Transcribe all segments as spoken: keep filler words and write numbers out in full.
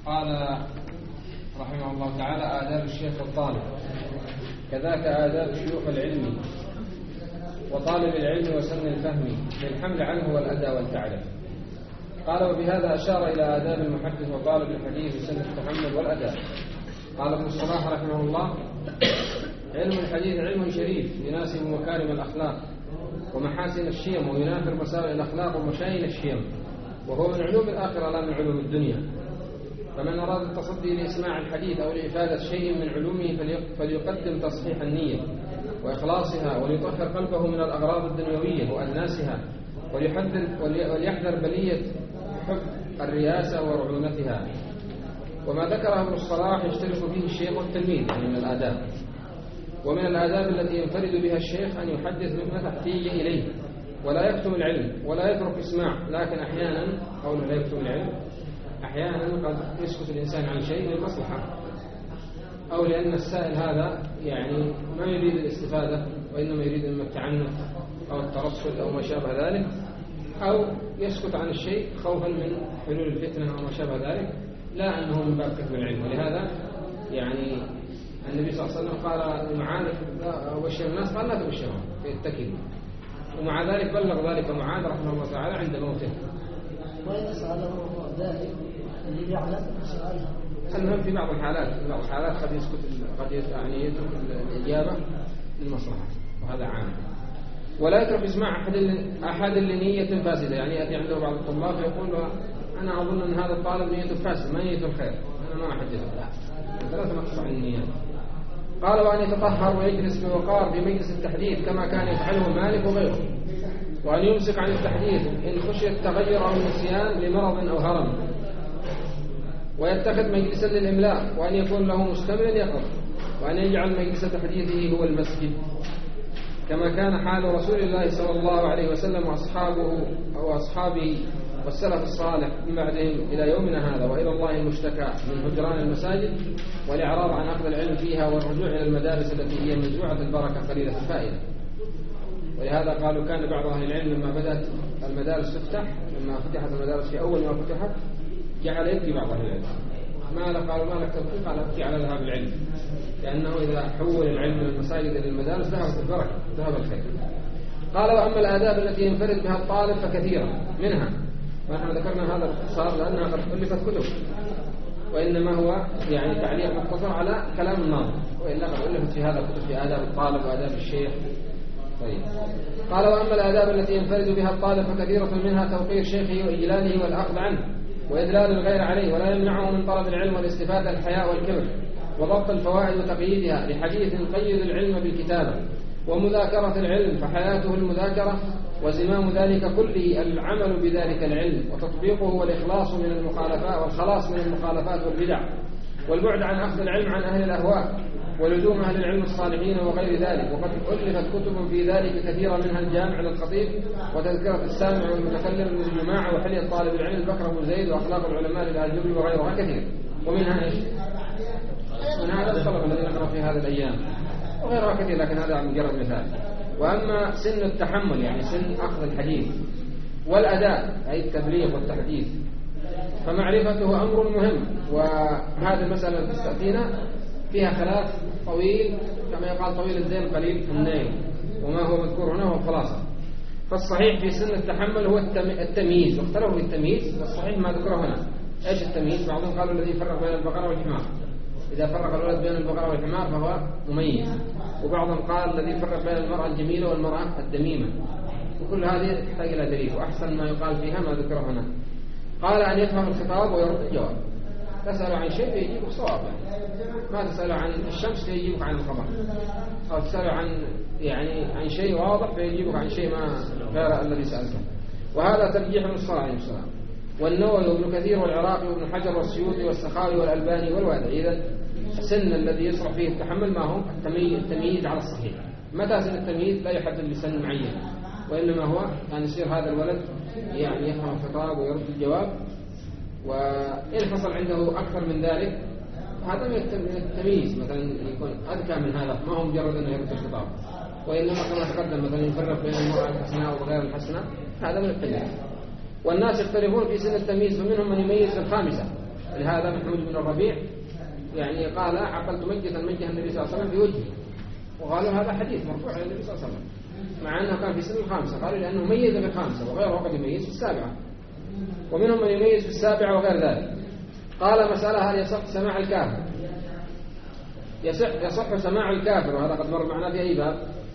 قال رحمه الله تعالى: آداب الشيخ والطالب، كذاك آداب شيوخ العلم وطالب العلم وسن الفهم للحمل عنه والأداء والتعلم. قال: وبهذا أشار إلى آداب المحدث وطالب الحديث وسن التحمل والأداء. قال ابن الصلاح رحمه الله: علم الحديث علم شريف يناسب مكارم الأخلاق ومحاسن الشيم وينافر مساوئ الأخلاق ومشاين الشيم، وهو من علوم الآخرة لا من علوم الدنيا. فمن أراد التصدي لإسماع الحديث أو لإفادة شيء من علومه فليقدم تصحيح النية وإخلاصها وليطهر قلبه من الأغراض الدنيوية وأناسها، وليحذر وليحذر بلية حب الرياسة ورعونتها. وما ذكره ابن الصلاح يشترك فيه الشيخ والتلميذ يعني من الآداب. ومن الآداب التي ينفرد بها الشيخ أن يحدث مما تحتاج إليه ولا يكتم العلم ولا يترك إسماع، لكن أحيانا قوله لا يكتم العلم أحيانا قد يسكت الإنسان عن شيء للمصلحة أو لأن السائل هذا يعني ما يريد الاستفادة وإنما يريد إما التعنت أو الترصد أو ما شابه ذلك، أو يسكت عن الشيء خوفا من حلول الفتنة أو ما شابه ذلك، لا أنه من باب كتم العلم. ولهذا يعني النبي صلى الله عليه وسلم قال لمعاذ: أبشر الناس، قال: لا تبشرهم فيتكلوا. ومع ذلك بلغ ذلك معاذ رحمه الله تعالى عند موته. وإن سأله ذلك اللي يعلم سؤاله. المهم في بعض الحالات في بعض الحالات قد يسكت قد يعني يترك الإجابة للمصلحة، وهذا عام. ولا يترك اسماع أحد أحد لنية فاسدة، يعني يأتي عنده بعض الطلاب يقول: أنا أظن أن هذا الطالب نيته فاسدة، ما نيته الخير، أنا ما أحدثه. لا، لا تنقص عن النيات. قال: وأن يتطهر ويجلس بوقار في مجلس التحديث كما كان يفعله مالك وغيره، وأن يمسك عن التحديث إن خشي التغير أو النسيان لمرض أو هرم، ويتخذ مجلسا للإملاء، وأن يكون له مستمع يقرأ، وأن يجعل مجلس تحديثه هو المسجد كما كان حال رسول الله صلى الله عليه وسلم وأصحابه أو أصحابه والسلف الصالح من بعدهم إلى يومنا هذا. وإلى الله المشتكى من هجران المساجد والإعراض عن أخذ العلم فيها والرجوع إلى المدارس التي هي منزوعة البركة قليلة الفائدة. ولهذا قالوا كان بعض أهل العلم لما بدأت المدارس تفتح، لما فتحت المدارس في أول ما فتحت جعل يبكي بعض أهل العلم. ما قالوا ما لك توفيق؟ قال: أبكي على ذهاب العلم، لأنه إذا حول العلم من المساجد إلى المدارس ذهبت البركة ذهب الخير. قال: وأما الآداب التي ينفرد بها الطالب فكثيرة منها، ونحن ذكرنا هذا الاختصار لأنها قد ألفت كتب، وإنما هو يعني تعليق مختصر على كلام الناظم، وإلا قد ألفت في هذا الكتب في آداب الطالب وآداب الشيخ. طيب. قال: وأما الآداب التي ينفرد بها الطالب فكثيرة منها توقير شيخه وإجلاله والأخذ عنه وإدلال الغير عليه، ولا يمنعه من طلب العلم والاستفادة الحياء والكبر، وضبط الفوائد وتقييدها لحديث قيد العلم بالكتابة، ومذاكرة العلم فحياته المذاكرة، وزمام ذلك كله العمل بذلك العلم وتطبيقه والإخلاص من المخالفات والخلاص من المخالفات والبدع، والبعد عن أخذ العلم عن أهل الأهواء، ولزوم أهل العلم الصالحين وغير ذلك. وقد ألفت كتب في ذلك كثيرة، منها الجامع للخطيب وتذكرة السامع والمتكلم للجماعة وحلية طالب العلم بكر بن زيد وأخلاق العلماء للآجري وغيرها كثير. ومنها إيش؟ من هذا الطلب الذي نقرأ في هذه الأيام وغيرها كثير، لكن هذا مجرد مثال. وأما سن التحمل يعني سن أخذ الحديث والأداء أي التبليغ والتحديث فمعرفته أمر مهم، وهذه المسألة التي تستأتينا فيها خلاف طويل، كما يقال طويل الزين قليل النيل، وما هو مذكور هنا هو الخلاصة. فالصحيح في سن التحمل هو التمييز، واختلفوا في التمييز، والصحيح ما ذكره هنا. إيش التمييز؟ بعضهم قالوا الذي يفرق بين البقرة والحمار، إذا فرق الولد بين البقرة والحمار فهو مميز. وبعضهم قال الذي يفرق بين المرأة الجميلة والمرأة الدميمة. وكل هذه تحتاج إلى دليل، وأحسن ما يقال فيها ما ذكره هنا. قال: أن يفهم الخطاب ويرد الجواب. تسأل عن شيء فيجيبك صوابا، ما تسأل عن الشمس فيجيبك عن القمر، أو تسأل عن يعني عن شيء واضح فيجيبك عن شيء ما غير الذي سألته. وهذا ترجيح من الصلاة عليه السلام والنووي وابن كثير والعراقي وابن حجر والسيوطي والسخاوي والألباني والوادعي. إذن السن الذي يصرف فيه التحمل ما هو التمييز على الصحيح. متى سن التمييز؟ لا يحدد بسن معين، وإنما هو أن يصير هذا الولد يعني يفهم الخطاب ويرد الجواب، وإن حصل عنده أكثر من ذلك هذا من التمييز، مثلا يكون أذكى من هذا، ما هو مجرد أنه يرد الخطاب، وإنما كما تقدم مثلا يفرق بين المرأة الحسناء وغير الحسناء، هذا من التمييز. والناس يختلفون في سن التمييز، فمنهم من يميز في الخامسة لهذا محمود بن الربيع يعني قال عقلت مجة مجة النبي صلى الله عليه وسلم بوجهه، وقالوا هذا حديث مرفوع عن النبي صلى الله عليه وسلم، مع أنه كان في سن الخامسة، قالوا لأنه ميز في الخامسة وغيره قد يميز في السابعة، ومنهم من يميز في السابعة وغير ذلك. قال مسألة هل يصح سماع الكافر؟ يصح, يصح سماع الكافر، وهذا قد مر معنا في أي باب؟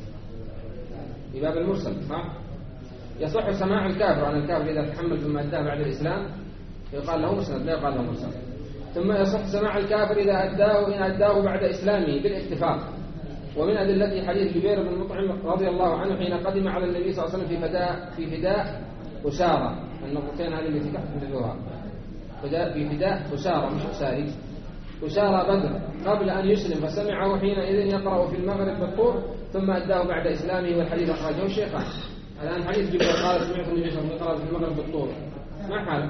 في باب المرسل، صح؟ يصح سماع الكافر، أن الكافر إذا تحمل ثم أداه بعد الإسلام يقال له مسند، لا يقال له مرسل. ثم يصح سماع الكافر إذا أداه إن أداه بعد إسلامه بالاتفاق. ومن أدلته حديث جبير بن مطعم رضي الله عنه حين قدم على النبي صلى الله عليه وسلم في فداء في فداء أسارة، النقطتين هذه التي تحدثوها، فداء في فداء أسارة مش أساري، أسارة بدر، قبل أن يسلم فسمعه حينئذ يقرأ في المغرب بالطور ثم أداه بعد إسلامه، والحديث أخرجه الشيخان. الآن حديث جبير قال سمعت النبي صلى الله عليه وسلم يقرأ في المغرب بالطور، ما حاله؟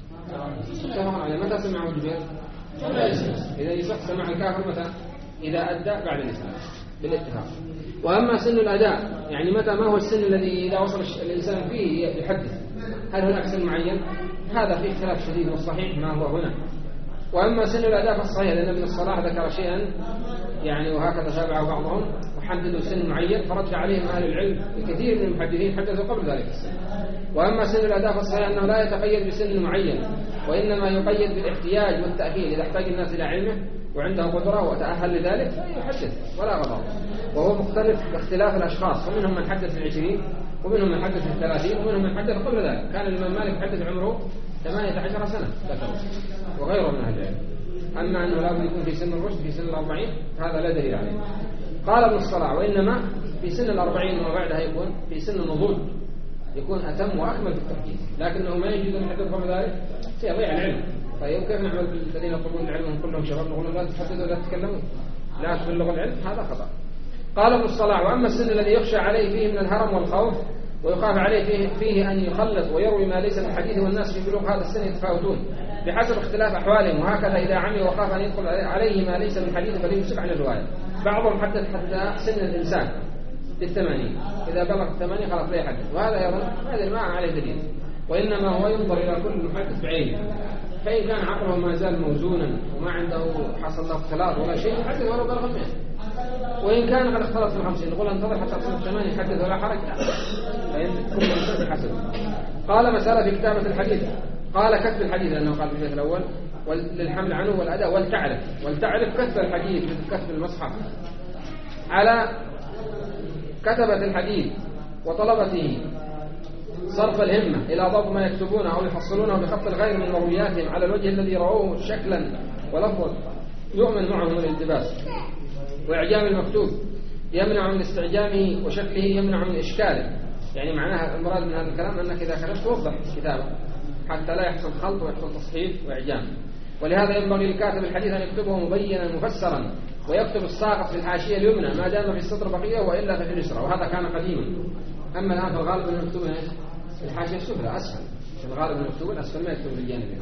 اتفق عليه. متى سمعه جبير؟ إذا يصح سماع الكافر متى؟ إذا أدى بعد الإسلام بالاتفاق. وأما سن الأداء يعني متى، ما هو السن الذي إذا وصل الإنسان فيه يحدث؟ هل هناك سن معين؟ هذا فيه اختلاف شديد، والصحيح ما هو هنا. وأما سن الأداء فالصحيح، لأن ابن الصلاح ذكر شيئا يعني وهكذا تابعه بعضهم وحددوا سن معين، فرد عليهم أهل العلم الكثير من المحدثين حدثوا قبل ذلك السن. وأما سن الأداء فالصحيح أنه لا يتقيد بسن معين، وإنما يقيد بالاحتياج والتأكيد، إذا احتاج الناس إلى علمه وعنده قدرة وتأهل لذلك فيحدث ولا غضب. وهو مختلف باختلاف الأشخاص، ومنهم من حدث في العشرين، ومنهم من حدث في الثلاثين، ومنهم من حدث قبل ذلك. كان الإمام مالك حدث عمره ثمانية عشر سنة وغيره من أهل العلم. أما أنه لا بد يكون في سن الرشد في سن الأربعين هذا لا دليل عليه. قال ابن الصلاح وإنما في سن الأربعين وما بعدها يكون في سن النضوج، يكون أتم وأكمل في التركيز، لكنه ما يجوز أن يحدث قبل ذلك سيضيع العلم. طيب كيف نعمل بالذين يطلبون العلم كلهم شباب نقول لا تحدثوا ولا تتكلموا، لا تبلغوا العلم؟ هذا خطأ. قال ابن الصلاح وأما السن الذي يخشى عليه فيه من الهرم والخوف ويخاف عليه فيه, فيه أن يخلط ويروي ما ليس من حديث، والناس في بلوغ هذا السن يتفاوتون بحسب اختلاف أحوالهم، وهكذا إذا عمي وخاف أن يدخل عليه ما ليس من حديث فليمسك عن الرواية. بعضهم حدث حتى سن الإنسان بالثمانين، إذا بلغ الثمانين خلاص لا يحدث، وهذا أيضا هذا ما عليه دليل، وإنما هو ينظر إلى كل محدث بعينه، فإن كان عقله ما زال موزونا وما عنده حصل له اختلاط ولا شيء يحدث ولو بلغ المئة، وإن كان قد اختلط في الخمسين نقول انتظر حتى تصل الثمانين يحدث ولا حرج، فإن كل إنسان بحسب. قال مسألة في كتابة الحديث، قال كتب الحديث لأنه قال في البيت الأول للحمل عنه والأداء والتعرف، والتعرف كتب الحديث مثل كتب المصحف على كتبة الحديث وطلبته صرف الهمة إلى ضبط ما يكتبونه أو يحصلونه بخط الغير من مروياتهم على الوجه الذي رووه شكلا ولفظا يؤمن معه من الالتباس، وإعجام المكتوب يمنع من استعجامه وشكله يمنع من إشكاله. يعني معناها المراد من هذا الكلام أنك إذا كتبت توضح كتابه حتى لا يحصل خلط ويحصل تصحيف وإعجام. ولهذا ينبغي لكاتب الحديث أن يكتبه مبينا مفسرا، ويكتب الساقط في الحاشية اليمنى ما دام في السطر بقية وإلا في اليسرى، وهذا كان قديما. أما الآن في الغالب أن المكتوب في الحاشية السفلى أسفل، في الغالب المكتوب الأسفل ما يكتب في الجانبين.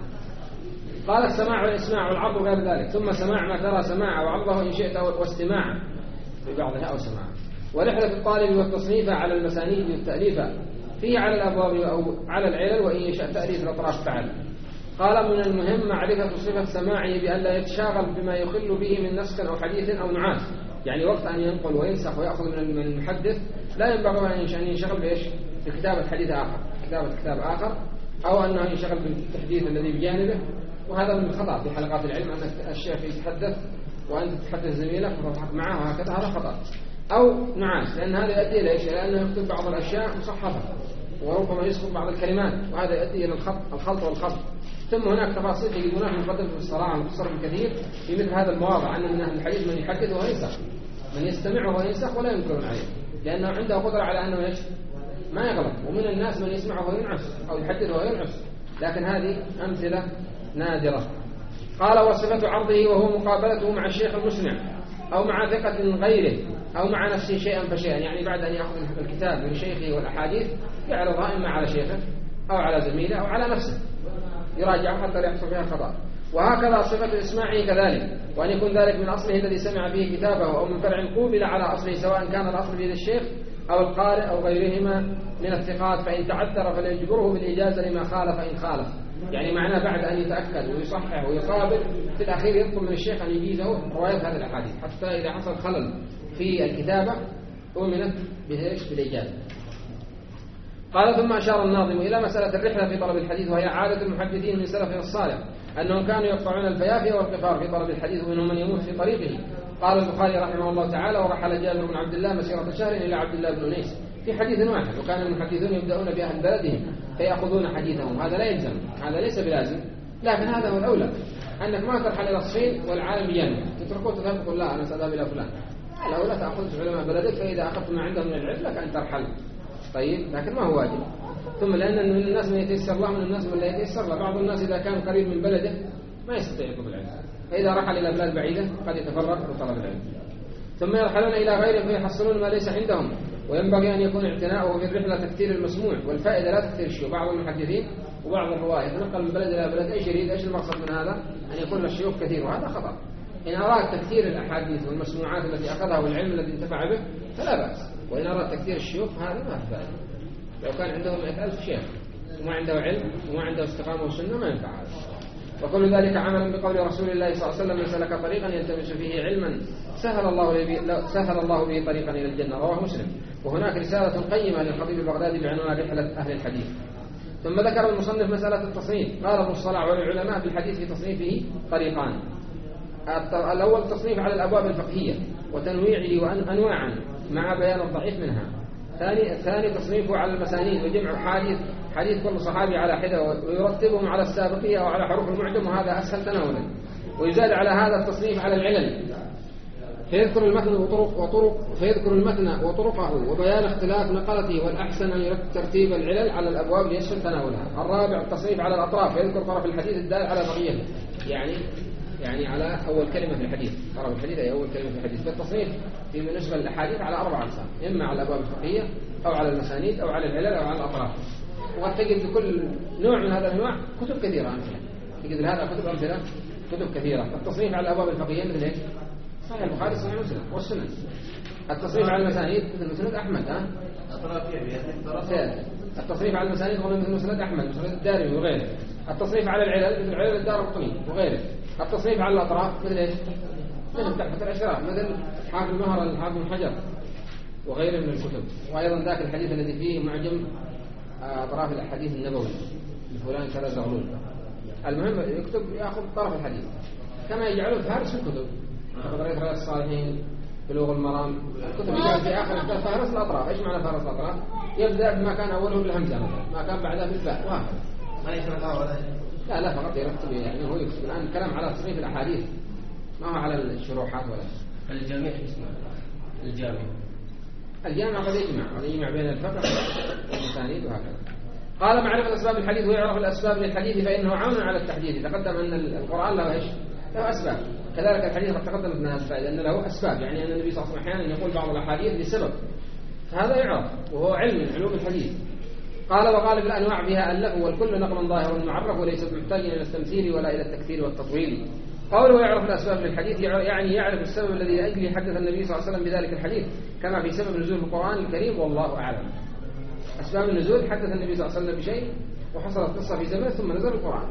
قال السماع والإسماع والعرض وغير ذلك، ثم سماع ما ترى سماعا وعرضه إن شئت واستماعا في بعضها أو سماعا. ورحلة الطالب والتصنيف على المسانيد والتأليف فيه على الأبواب أو على العلل، وإن يشاء تأليف الأطراف فعل. قال من المهم معرفة صفة سماعه بأن لا يتشاغل بما يخل به من نسخ أو حديث أو نعاس، يعني وقت أن ينقل وينسخ ويأخذ من المحدث لا ينبغي أن ينشغل بإيش؟ بكتابة حديث آخر، كتابة كتاب آخر، أو أنه ينشغل بالتحديث الذي بجانبه. وهذا من الخطأ في حلقات العلم، أن الشيخ يتحدث وأنت تحدث زميلك وتضحك معه وهكذا، هذا خطأ. أو نعاس، لأن هذا يؤدي إلى إيش؟ لأنه يكتب بعض الأشياء مصحفة وربما يسقط بعض الكلمات، وهذا يؤدي إلى الخط الخلط والخط. ثم هناك تفاصيل تجدونها في مقدمة في الصلاة والتصرف الكثير في مثل هذا المواضع، أن من أهل الحديث من يحدث وينسخ، من يستمع وينسخ ولا ينكرون عليه، لأنه عنده قدرة على أنه يش ما يغلط. ومن الناس من يسمع وينعس أو يحدث وينعس، لكن هذه أمثلة نادرة. قال وصفة عرضه وهو مقابلته مع الشيخ المسمع أو مع ثقة غيره أو مع نفسه شيئا فشيئا، يعني بعد أن يأخذ الكتاب من شيخه والأحاديث يعرضها إما على شيخه أو على زميله أو على نفسه يراجع حتى لا يحصل فيها خطأ. وهكذا صفة إسماعه كذلك، وأن يكون ذلك من أصله الذي سمع به كتابه أو من فرع قوبل على أصله، سواء كان الأصل بيد الشيخ أو القارئ أو غيرهما من الثقات، فإن تعثر فليجبره بالإجازة لما خالف إن خالف. يعني معناه بعد أن يتأكد ويصحح ويقابل في الأخير يطلب من الشيخ أن يجيزه رواية هذه الأحاديث، حتى إذا حصل خلل في الكتابة أؤمنت بالإجازة. قال ثم أشار الناظم إلى مسألة الرحلة في طلب الحديث، وهي عادة المحدثين من سلفنا الصالح أنهم كانوا يقطعون الفيافي والقفار في طلب الحديث، ومنهم من يموت في طريقه. قال البخاري رحمه الله تعالى: ورحل جابر بن عبد الله مسيرة شهر إلى عبد الله بن أنيس في حديث واحد، وكان المحدثون يبدأون بأهل بلدهم فيأخذون حديثهم. هذا لا يلزم، هذا ليس بلازم، لكن هذا هو الأولى، أنك ما ترحل إلى الصين والعالم ينمو تتركوه تذهب تقول لا أنا سأذهب إلى فلان. الأولى تأخذ علماء بلدك، فإذا أخذت ما عندهم من العلم لك أن ترحل. طيب، لكن ما هو واجب. ثم لأن من الناس من يتيسر الله، من الناس من لا يتيسر له. بعض الناس إذا كان قريب من بلده ما يستطيع يطلب العلم، فإذا رحل إلى بلاد بعيدة قد يتفرغ لطلب العلم. ثم يرحلون إلى غيرهم فيحصلون ما ليس عندهم، وينبغي أن يكون اعتناؤه في الرحلة تكثير المسموع، والفائدة لا تكثير الشيوخ. بعض المحدثين وبعض الرواة يتنقل من بلد إلى بلد. إيش يريد؟ إيش المقصد من هذا؟ أن يكون الشيوخ كثير، وهذا خطأ. إن أراد تكثير الأحاديث والمسموعات التي أخذها والعلم الذي انتفع به فلا بأس، وإن أراد تكثير الشيوخ هذا ما في فائدة. لو كان عنده مئة ألف شيخ وما عنده علم وما عنده استقامة وسنة ما ينفع هذا. وكل ذلك عملا بقول رسول الله صلى الله عليه وسلم: من سلك طريقا يلتمس فيه علما سهل الله به سهل الله به طريقا إلى الجنة. رواه مسلم. وهناك رسالة قيمة للخطيب البغدادي بعنوان رحلة أهل الحديث. ثم ذكر المصنف مسألة التصنيف. قال ابن الصلاح: وللعلماء في الحديث في تصنيفه طريقان: الأول التصنيف على الأبواب الفقهية وتنويعه وأنواعا مع بيان الضعيف منها. ثاني الثاني تصنيفه على المسانيد وجمع حديث حديث كل صحابي على حدة ويرتبهم على السابقية أو على حروف المعجم، وهذا أسهل تناولا. ويزاد على هذا التصنيف على العلل، فيذكر المتن وطرق وطرق فيذكر المتن وطرقه وبيان اختلاف نقلته، والأحسن أن يرتب ترتيب العلل على الأبواب ليسهل تناولها. الرابع التصنيف على الأطراف، فيذكر طرف الحديث الدال على بقيته، يعني يعني على أول كلمة في الحديث. طرف الحديث أي أول كلمة في الحديث. فالتصنيف في بالنسبة للأحاديث على أربع أقسام: إما على الأبواب الفقهية أو على المسانيد أو على العلل أو على الأطراف. وقد تجد لكل نوع من هذا الأنواع كتب كثيرة أمثلة، تجد لهذا كتب أمثلة كتب كثيرة. التصنيف على الأبواب الفقهية مثل إيش؟ صحيح البخاري، صحيح مسلم والسنن. التصنيف على المسانيد مثل مسند أحمد. ها التصنيف على المسانيد مثل مسند أحمد، مسند الدارمي وغيره. التصنيف على العلل مثل علل الدارقطني وغيره. التصنيف على الأطراف مثل إيش؟ مثل تحفة الأشراف، مثل حافظ مهر الحافظ بن حجر وغيره من الكتب. وأيضا ذاك الحديث الذي فيه معجم أطراف الحديث النبوي لفلان كذا زغلول. المهم يكتب يأخذ طرف الحديث كما يجعله فهرس الكتب، يأخذ رياض الصالحين، بلوغ المرام، الكتب يجعل في آخر فهرس الأطراف. إيش معنى فهرس الأطراف؟ يبدأ بما كان أوله بالهمزة مثلا، ما كان بعدها بالفاء، وهكذا. ما يشرحها ولا لا لا فقط يرتب، يعني هو يكتب. الآن الكلام على تصنيف الأحاديث ما هو على الشروحات ولا شيء. الجامع اسمه الجامع. الجامع قد يجمع قد يجمع بين الفقه والمسانيد وهكذا. قال: معرفة أسباب الحديث، ويعرف الأسباب للحديث فإنه عون على التحديث. تقدم أن القرآن له إيش؟ له أسباب. كذلك الحديث قد تقدمت من هذا الفائدة أن له أسباب، يعني أن النبي صلى الله عليه وسلم أحيانا يقول بعض الأحاديث لسبب، فهذا يعرف وهو علم من علوم الحديث. قال: وغالب الأنواع بها اللغو، والكل نقل ظاهر معرف وليس محتاج إلى التمثيل ولا إلى التكثير والتطويل. قوله يعرف الأسباب للحديث يعني يعرف السبب الذي لأجله حدث النبي صلى الله عليه وسلم بذلك الحديث، كما في سبب نزول القرآن الكريم، والله أعلم. أسباب النزول حدث النبي صلى الله عليه وسلم بشيء وحصلت قصة في زمنه ثم نزل القرآن.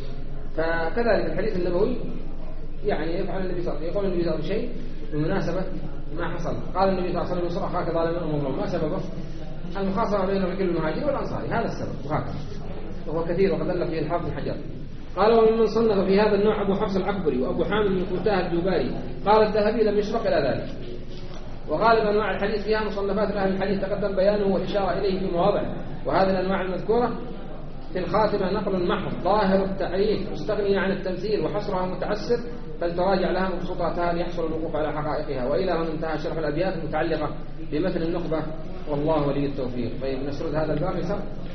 فكذلك الحديث النبوي يعني يفعل النبي صلى الله عليه وسلم، يقول النبي صلى الله عليه وسلم شيء بمناسبة ما حصل. قال النبي صلى الله عليه وسلم: يصرح أخاك ظالما ومظلوما. ما سببه؟ المخاصمة بين الرجل المهاجر والأنصاري، هذا السبب، وهكذا وهو كثير وقد دل فيه الحافظ بن حجر. قال: ومن صنف في هذا النوع أبو حفص العكبري وأبو حامد بن فتاه الجباري. قال الذهبي: لم يسبق إلى ذلك. وغالب أنواع الحديث فيها مصنفات أهل الحديث تقدم بيانه والإشارة إليه في مواضع، وهذه الأنواع المذكورة في الخاتمة نقل محض ظاهر التعريف مستغني عن التمثيل، وحصرها متعسر، فلتراجع لها مبسوطاتها ليحصل الوقوف على حقائقها. وإلى هنا انتهى شرح الأبيات المتعلقة بمثل النخبة، والله ولي التوفيق. طيب نسرد هذا الباب يسر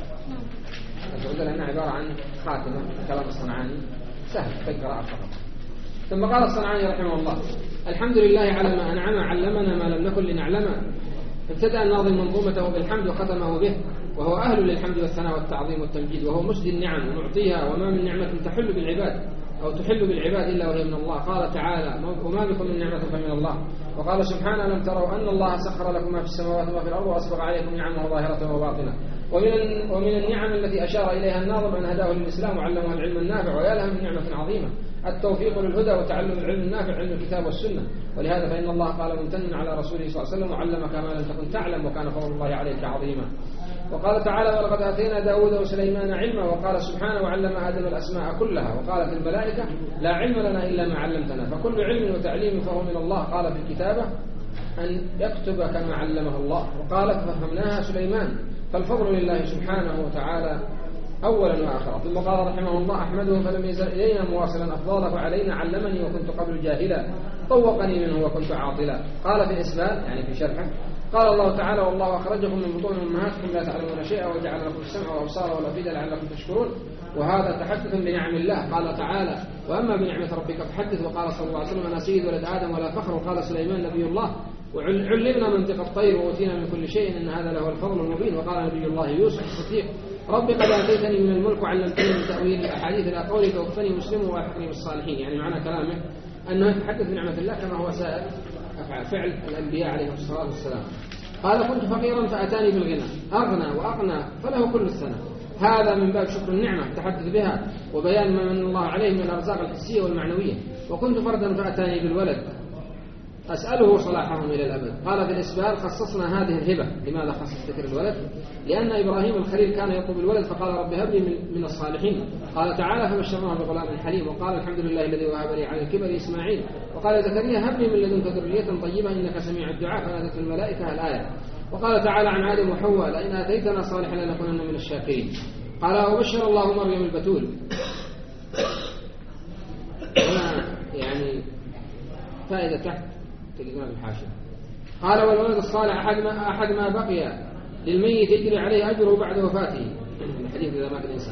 نسرد لأنها عبارة عن خاتمة كلام الصنعاني سهل في القراءة فقط. ثم قال الصنعاني رحمه الله: الحمد لله على ما أنعم، علمنا ما لم نكن لنعلمه. ابتدأ الناظم منظومته بالحمد وختمه به، وهو أهل للحمد والثناء والتعظيم والتمجيد، وهو مسدي النعم ومعطيها، وما من نعمة تحل بالعباد أو تحل بالعباد إلا وهي من الله. قال تعالى: وما بكم من نعمة فمن الله. وقال سبحانه: لم تروا أن الله سخر لكم ما في السماوات وما في الأرض وأسبغ عليكم نعمه ظاهرة وباطنة. ومن ومن النعم التي أشار إليها الناظم أن هداه للإسلام وعلمه العلم النافع، ويا لها من نعمة عظيمة التوفيق للهدى وتعلم العلم النافع علم الكتاب والسنة. ولهذا فإن الله قال ممتنا على رسوله صلى الله عليه وسلم وعلمك ما لم تكن تعلم وكان فضل الله عليك عظيما. وقال تعالى ولقد آتينا داود وسليمان علما، وقال سبحانه وعلم آدم الأسماء كلها، وقالت الملائكة لا علم لنا إلا ما علمتنا. فكل علم وتعليم فهو من الله. قال في الكتابة أن يكتب كما علمه الله، وقالت فهمناها سليمان. فالفضل لله سبحانه وتعالى أولا وآخرا. ثم قال رحمه الله أحمده فلم يزل إلينا مواصلا أفضاله فعلينا علمني وكنت قبل جاهلا طوقني منه وكنت عاطلا. قال في الإسبال يعني في شرحه قال الله تعالى والله أخرجكم من بطون أمهاتكم لا تعلمون شيئا وجعل لكم السمع والأبصار والأفئدة لعلكم تشكرون. وهذا تحدث بنعم الله. قال تعالى وأما بنعمة ربك فحدث. وقال صلى الله عليه وسلم أنا سيد ولد آدم ولا فخر. وقال سليمان نبي الله وعلمنا منطق الطير وأوتينا من كل شيء إن هذا له الفضل المبين. وقال نبي الله يوسف الصديق ربي قد آتيتني من الملك وعلمتني من تأويل الأحاديث إلى قولك توفني مسلم وألحقني بالصالحين. يعني معنى كلامه أنه يتحدث بنعمة الله كما هو سائر فعل الأنبياء عليهم الصلاة والسلام. قال كنت فقيرا فأتاني بالغنى أغنى وأقنى فله كل السنة. هذا من باب شكر النعمة التحدث بها وبيان ما من الله عليه من الأرزاق الحسية والمعنوية. وكنت فردا فأتاني بالولد أسأله صلاحهم إلى الأبد. قال في الإسبال خصصنا هذه الهبة. لماذا خصص ذكر الولد؟ لأن إبراهيم الخليل كان يطلب الولد فقال رب هب لي من الصالحين. قال تعالى فبشرناه بغلام حليم. وقال الحمد لله الذي وهب لي على الكبر إسماعيل. وقال زكريا هب لي من لدنك ذرية طيبة إنك سميع الدعاء فنادته الملائكة الآية. وقال تعالى عن آدم وحواء لئن آتيتنا صالحا لنكونن من الشاكرين. قال وبشر الله مريم البتول. هنا يعني فائدة تحت تقدمها بالحاشية. قال والولد الصالح أحد ما, أحد ما بقي للميت يجري عليه أجره بعد وفاته. الحديث إذا مات الإنسان.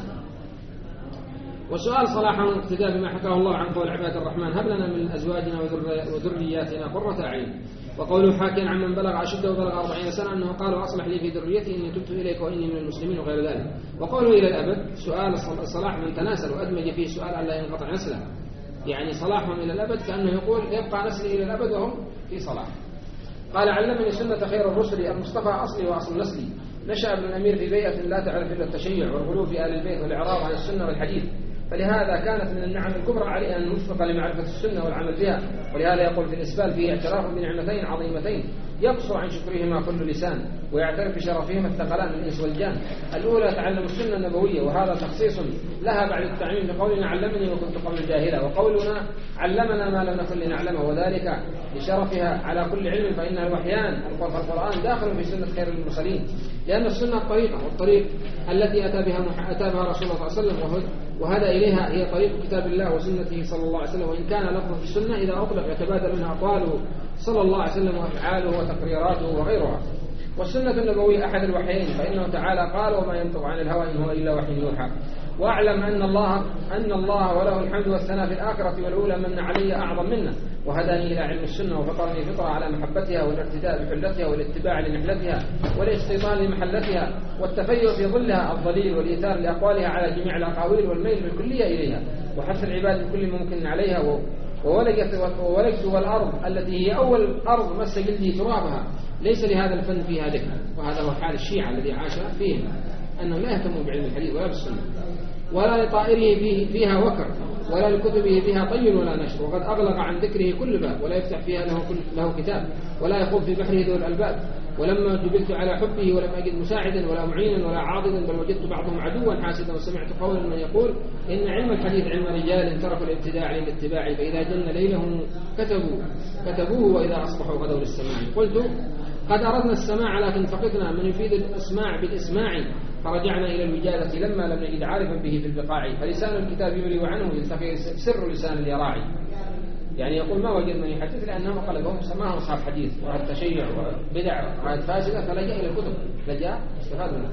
وسؤال صلاحه اقتداء بما حكاه الله عن قول عباد الرحمن هب لنا من أزواجنا وذرياتنا قرة أعين. وقوله حاكيا عن من بلغ أشده وبلغ أربعين سنة أنه قال وأصلح لي في ذريتي إني تبت إليك وإني من المسلمين وغير ذلك. وقوله إلى الأبد سؤال الصلاح من تناسل وأدمج فيه سؤال أن لا ينقطع نسله. يعني صلاحهم إلى الأبد كأنه يقول يبقى نسلي إلى الأبد وهم في صلاح. قال علمني سنة خير الرسل المصطفى أصلي وأصل نسلي. نشأ ابن الأمير في بيئة لا تعرف إلا التشيع والغلو في آل البيت والإعراض عن السنة والحديث. فلهذا كانت من النعم الكبرى عليه أن نوفق لمعرفة السنة والعمل بها. ولهذا يقول في الإسبال فيه اعتراف بنعمتين عظيمتين يقصر عن شكرهما كل لسان ويعترف بشرفهما الثقلان من الإنس والجان. الأولى تعلم السنة النبوية وهذا تخصيص لها بعد التعميم بقولنا علمني وكنت قبل جاهلا. وقولنا علمنا ما لم نكن لنعلمه وذلك لشرفها على كل علم فإنها الوحيان. القرآن داخل في سنة خير المرسلين لأن السنة الطريقة والطريق التي أتى بها أتى بها رسول الله صلى الله عليه وسلم وهذا إليها هي طريق كتاب الله وسنته صلى الله عليه وسلم. وإن كان لفظ في السنة إذا أطلق يتبادل منها أقواله صلى الله عليه وسلم وأفعاله وتقريراته وغيرها. والسنة النبوية أحد الوحيين فإنه تعالى قال وما ينطق عن الهوى إن هو إلا وحي يوحى. وأعلم أن الله أن الله وله الحمد والثناء في الآخرة والأولى من علي أعظم منه وهداني إلى علم السنة وفطرني فطرة على محبتها والاقتداء بحلتها والاتباع لنحلتها والاستيطان لمحلتها والتفيؤ في ظلها الضليل والإيثار لأقوالها على جميع الأقاويل والميل بالكلية إليها وحث العباد بكل ممكن عليها. وولجت والأرض التي هي أول أرض مس جلدي ترابها ليس لهذا الفن فيها ذكر. وهذا هو حال الشيعة الذي عاش فيهم أنه لا يهتم بعلم الحديث ولا بالسنة ولا لطائره فيه فيها وكر ولا لكتبه فيها طي ولا نشر. وقد أغلق عن ذكره كل باب ولا يفتح فيها له, كل له كتاب ولا يخوض في بحره ذو الألباب. ولما جبلت على حبه ولم أجد مساعدا ولا معينا ولا عاضدا بل وجدت بعضهم عدوا حاسدا. وسمعت قولا من يقول إن علم الحديث علم رجال تركوا الابتداع للاتباع فإذا جن ليلهم كتبوا كتبوه وإذا أصبحوا غدوا للسماع. قلت قد أردنا السماع لكن فقدنا من يفيد الإسماع بالإسماع فرجعنا إلى الوجادة لما لم نجد عارفا به في البقاع. فلسان الكتاب يولي عنه يلتقي سر لسان اليراعي. يعني يقول ما وجد من يحدث لأنهم قلبهم سماهم أصحاب حديث وهذا تشيع وبدع وهذا فاسدة فلجأ إلى الكتب لجأ استفاد منه.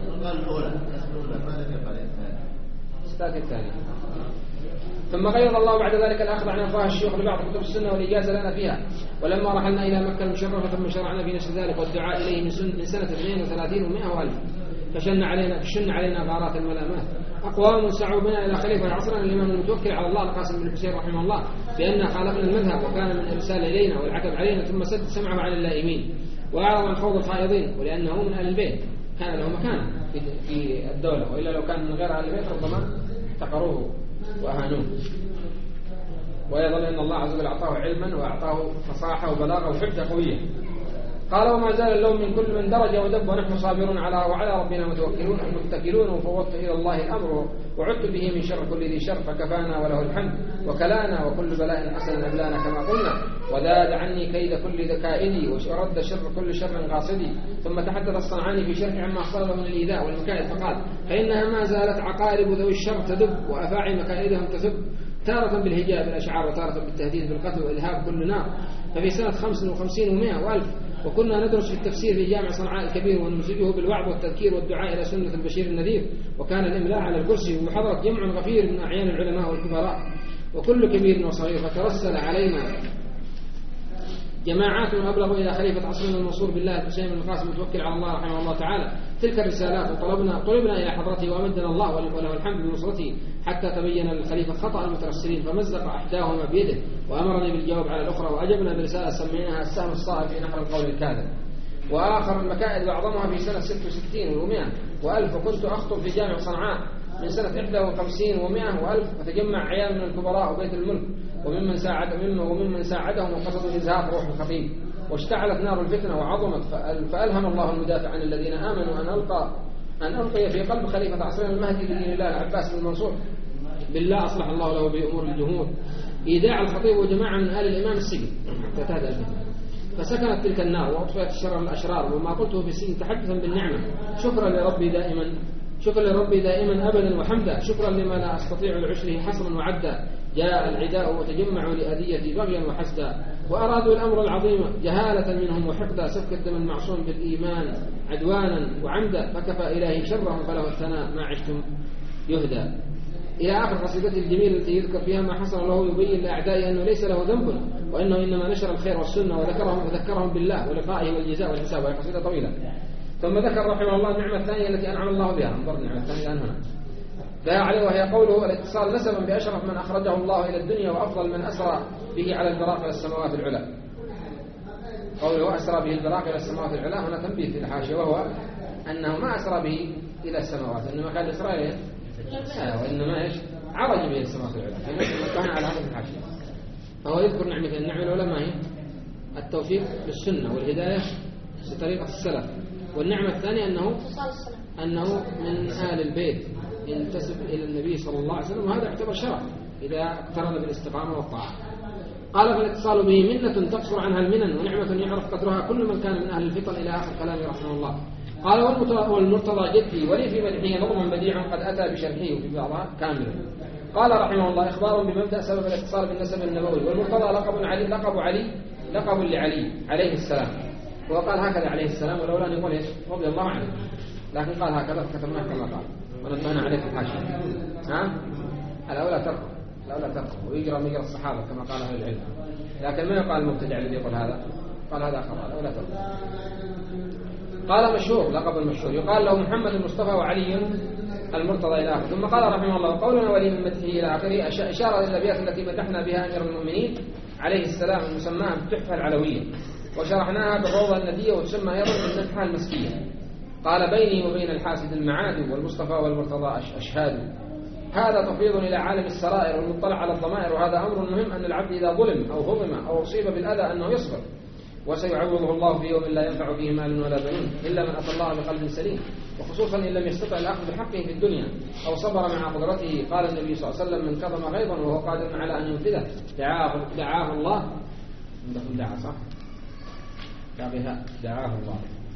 استاذ الثاني. ثم غيظ الله بعد ذلك الأخذ عن أفواه الشيوخ لبعض كتب السنة والإجازة لنا فيها. ولما رحلنا إلى مكة المشرفة ثم شرعنا في نشر ذلك والدعاء إليه من سنة اثنين وثلاثين ومائة وألف فشن علينا فشن علينا غارات الملامات. أقوام سعوا بنا إلى خليفة عصرنا الإمام المتوكل على الله القاسم بن الحسين رحمه الله بأن خالفنا المذهب وكان من الإرسال إلينا والعتب علينا ثم سد سمعه عن اللائمين وأعرض عن خوض الخائضين ولأنه من أهل البيت كان له مكان في الدولة، وإلا لو كان من غير آل البيت ربما احتقروه وأهانوه. ويظل أن الله عز وجل أعطاه علما وأعطاه فصاحة وبلاغة وحجة قوية. قال وما زال اللوم من كل من درج ودب ونحن صابرون على وعلى ربنا متوكلون متكلون وفوضت إلى الله الأمر وعدت به من شر كل ذي شر فكفانا وله الحمد وكلانا وكل بلاء حسن أبلانا كما قلنا وزاد عني كيد كل كائدي ورد شر كل شر قاصدي. ثم تحدث الصنعاني في شرح عما حصل له من الإيذاء والمكائد فقال فإنها ما زالت عقارب ذوي الشر تدب وأفاعي مكائدهم تسب تارة بالهجاء بالأشعار وتارة بالتهديد بالقتل وإذهاب كل نار. ففي سنة خمس وخمسين ومائة وألف وكنا ندرس في التفسير في جامع صنعاء الكبير ونمزجه بالوعظ والتذكير والدعاء إلى سنة البشير النذير، وكان الإملاء على الكرسي ومحاضرة جمع غفير من أعيان العلماء والكبراء وكل كبير وصغير. فترسل علينا جماعات أبلغوا إلى خليفة عصرنا المنصور بالله الحسين بن القاسم المتوكل على الله رحمه الله تعالى تلك الرسالات وطلبنا طلبنا إلى حضرته وأمدنا الله وله الحمد بنصرته حتى تبين للخليفة خطأ المترسلين فمزق أحداهما بيده وأمرني بالجواب على الأخرى وأجبنا برسالة سميناها السهم الصائب في نحر القول الكاذب. وآخر المكائد وأعظمها في سنة ست وستين ومائة وألف وكنت أخطب في جامع صنعاء من سنة إحدى وخمسين ومائة وألف وتجمع عيال من الكبراء وبيت الملك وممن ساعد منه وممن ساعدهم وقصدوا إزهاق روح الخطيب واشتعلت نار الفتنة وعظمت فألهم الله المدافع عن الذين آمنوا أن ألقى أن ألقي في قلب خليفة عصرنا المهدي بدين الله العباس بن المنصور بالله أصلح الله له بأمور الجمهور إيداع الخطيب وجماعة من آل الإمام السجن حتى تهدأ الفتنة فسكنت تلك النار وأطفئت الشر من الأشرار. وما قلته في السجن تحدثا بالنعمة شكرا لربي دائما شكرا لربي دائما أبدا وحمدا شكرا لما لا أستطيع لعشره حصرا وعدا. جاء العداء وتجمعوا لأذية بغيا وحسدا وأرادوا الأمر العظيم جهالة منهم وحقدا سفك الدم المعصوم بالإيمان عدوانا وعمدا فكفى إلهي شرهم فله الثناء ما عشتم يهدى. إلى آخر قصيدته الجميلة التي يذكر فيها ما حصل له يبين لأعدائه أنه ليس له ذنب وأنه إنما نشر الخير والسنة وذكرهم وذكرهم بالله ولقائه والجزاء والحساب. وهي قصيدة طويلة. ثم ذكر رحمه الله النعمة الثانية التي أنعم الله بها. انظر النعمة الثانية الآن هنا لا عليه وهي قوله الاتصال نسبا بأشرف من أخرجه الله إلى الدنيا وأفضل من أسرى به على البراق إلى السماوات العلى. قوله أسرى به البراق إلى السماوات العلى هنا تنبيه في الحاشية وهو أنه ما أسرى به إلى السماوات إنما كان إسرائيل وإنما إيش عرج به السماوات العلى فنحن على هذا الحاشية. فهو يذكر نعمة النعمة الأولى ما هي التوفيق بالسنة والهداية بطريقة السلف. والنعمة الثانية أنه أنه من آل البيت ينتسب إلى النبي صلى الله عليه وسلم وهذا يعتبر شرف إذا اقترن بالاستقامة والطاعة. قال فالاتصال به منة تقصر عنها المنن ونعمة يعرف قدرها كل من كان من أهل الفطن إلى آخر كلامه رحمه الله. قال والمرتضى جدي ولي في مدحه نظم بديع قد أتى بشرحه وفي بعضها كاملا. قال رحمه الله إخبار بمبدأ سبب الاتصال بالنسب النبوي. والمرتضى لقب علي لقب علي لقب لعلي عليه السلام وقال هكذا عليه السلام ولولا أن يقول رضي الله عنه لكن قال هكذا فكتبناه كما قال ونبهنا عليه في الحاشية. ها الأولى تركه الأولى تركه ويجرى مجرى الصحابة كما قال أهل العلم لكن ما يقال المبتدع الذي يقول هذا قال هذا خطأ الأولى تركه. قال مشهور لقب المشهور يقال له محمد المصطفى وعلي المرتضى إلى آخره. ثم قال رحمه الله قولنا ولي من مدحه إلى آخره أشار إلى الأبيات التي مدحنا بها أمير المؤمنين عليه السلام المسماة بالتحفة العلوية وشرحناها بالروضة الندية وتسمى أيضا بالنفحة المسكية. قال بيني وبين الحاسد المعاد والمصطفى والمرتضى أشهاد. هذا تفويض إلى عالم السرائر والمطلع على الضمائر وهذا أمر مهم أن العبد إذا ظلم أو ظلم أو أصيب بالأذى أنه يصبر وسيعوضه الله في يوم لا ينفع فيه مال ولا بنون إلا من أتى الله بقلب سليم وخصوصا إن لم يستطع الأخذ بحقه في الدنيا أو صبر مع قدرته. قال النبي صلى الله عليه وسلم من كظم غيظا وهو قادر على أن ينفذه دعاه, دعاه الله دعا صح دعاها دعاه الله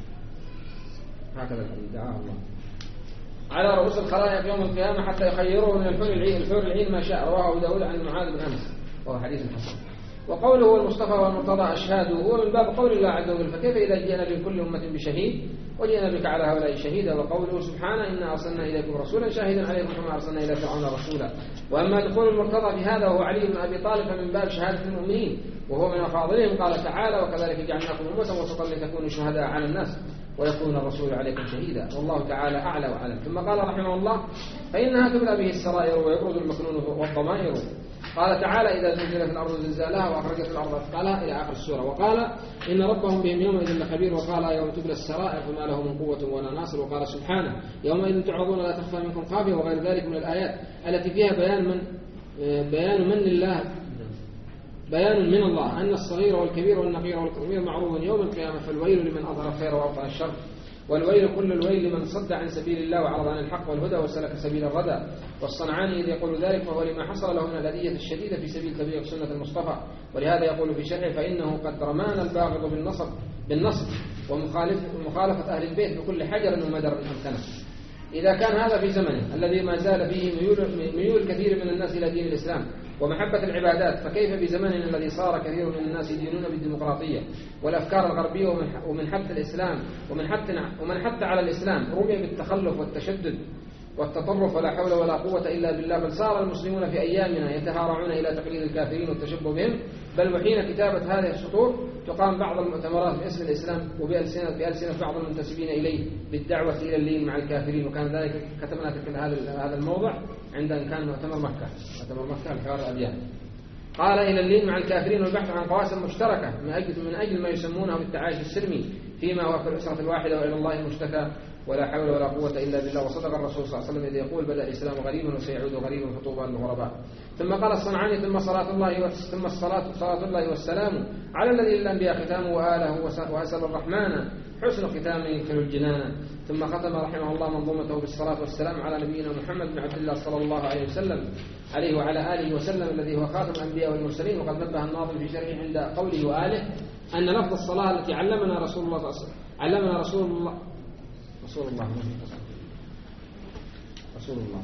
هكذا دعاه الله على رؤوس الخلائق يوم القيامة حتى يخيره من الحور العين الحور العين ما شاء. رواه أبو داود عن معاذ بن أنس وهو حديث حسن. وقوله هو المصطفى والمرتضى أشهاده هو من باب قول الله عز وجل فكيف إذا جئنا لكل أمة بشهيد وجئنا بك على هؤلاء شهيدا. وقوله سبحانه إنا أرسلنا إليكم رسولا شاهدا عليكم كما أرسلنا إلى فرعون رسولا. وأما دخول المرتضى في هذا وهو علي بن أبي طالب فمن باب شهادة المؤمنين وهو من أفاضلهم. قال تعالى وكذلك جعلناكم أمة وسطا لتكونوا شهداء على الناس ويكون الرسول عليكم شهيدا والله تعالى أعلى وأعلم. ثم قال رحمه الله فإنها تبلى به السرائر ويبرز المكنون والضمائر قال تعالى إذا زلزلت الأرض زلزالها وأخرجت الأرض أثقالها إلى آخر السورة. وقال إن ربهم بهم يومئذ لخبير. وقال يوم تبلى السرائر فما له من قوة ولا ناصر. وقال سبحانه يومئذ تعرضون لا تخفى منكم خافية. وغير ذلك من الآيات التي فيها بيان من بيان من الله بيان من الله أن الصغير والكبير والنقير والكبير معروف يوم القيامة. فالويل لمن أظهر الخير وأبطن الشر، والويل كل الويل لمن صد عن سبيل الله وعرض عن الحق والهدى وسلك سبيل الردى. والصنعاني إذ يقول ذلك فهو لما حصل له من الأذية الشديدة في سبيل تبليغ سنة المصطفى. ولهذا يقول في شرحه فإنه قد رمانا الباغض بالنصب بالنصب ومخالفة أهل البيت بكل حجر ومدر أمكنه. إذا كان هذا في زمنه الذي ما زال فيه ميول, ميول كثير من الناس إلى دين الإسلام ومحبة العبادات، فكيف بزمننا الذي صار كثير من الناس يدينون بالديمقراطية والأفكار الغربية ومن حث الإسلام ومن حث ومن حث على الإسلام رمي بالتخلف والتشدد والتطرف ولا حول ولا قوة إلا بالله. بل صار المسلمون في أيامنا يتهارعون إلى تقليد الكافرين والتشبه بهم. بل وحين كتابة هذه السطور تقام بعض المؤتمرات باسم الإسلام وبألسنة بألسنة بعض المنتسبين إليه بالدعوة إلى اللين مع الكافرين. وكان ذلك كتبنا هذا هذا الموضع عند أن كان مؤتمر مكة مؤتمر مكة لحوار الأديان. قال إلى اللين مع الكافرين والبحث عن قواسم مشتركة من أجل من أجل ما يسمونه بالتعايش السلمي فيما هو في الأسرة الواحدة وإلى الله المشتكى ولا حول ولا قوة إلا بالله. وصدق الرسول صلى الله عليه وسلم إذ يقول بدأ الإسلام غريبا وسيعود غريبا فطوبى للغرباء. ثم قال الصنعاني ثم صلاة الله ثم الصلاة صلاة الله والسلام على الذي للأنبياء ختامه وآله وأسأل الرحمن حسن ختامه يدخل الجنان. ثم ختم رحمه الله منظومته بالصلاة والسلام على نبينا محمد بن عبد الله صلى الله عليه وسلم عليه وعلى آله وسلم الذي هو خاتم الأنبياء والمرسلين. وقد نبه الناظم في شرحه عند قوله وآله أن لفظ الصلاة التي علمنا رسول الله صلى الله عليه وسلم علمنا رسول الله رسول الله رسول الله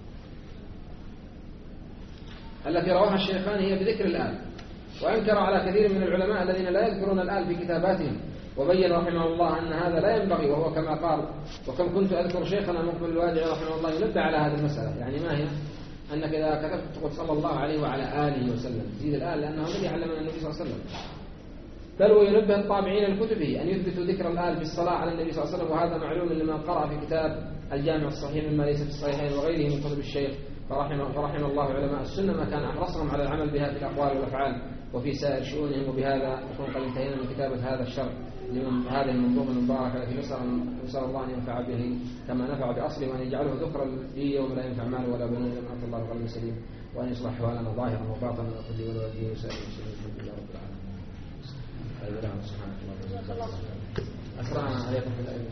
التي رواها الشيخان هي بذكر الآل. وأنكر على كثير من العلماء الذين لا يذكرون الآل في كتاباتهم. وبين رحمه الله أن هذا لا ينبغي، وهو كما قال وكم كنت أذكر شيخنا مقبل الوادعي رحمه الله ينبه على هذه المسألة. يعني ما هي؟ أنك إذا كتبت تقول صلى الله عليه وعلى آله وسلم زيد الآل لأنه الذي علمنا النبي صلى الله عليه وسلم. بل وينبه الطابعين لكتبه أن يثبتوا ذكر الآل بالصلاة على النبي صلى الله عليه وسلم. وهذا معلوم لمن قرأ في كتاب الجامع الصحيح مما ليس في الصحيحين وغيره من كتب الشيخ فرحمه, فرحمه الله علماء السنة ما كان أحرصهم على العمل بها في الأقوال والأفعال وفي سائر شؤونهم. وبهذا نكون قد انتهينا من كتابة هذا الشرح لمن هذه المنظومة المباركة التي نسأل الله أن ينفع به كما نفع بأصله وأن يجعله ذكرا لي يوم لا ينفع مال ولا بنون إلا من أتى الله بقلب سليم وأن يصلح حوالنا ظاهرا وباطنا وكل ولوالديه وسائر المسلمين الحمد لله رب العالمين. سبحانك اللهم وبحمدك أسرعنا عليكم في الأيام.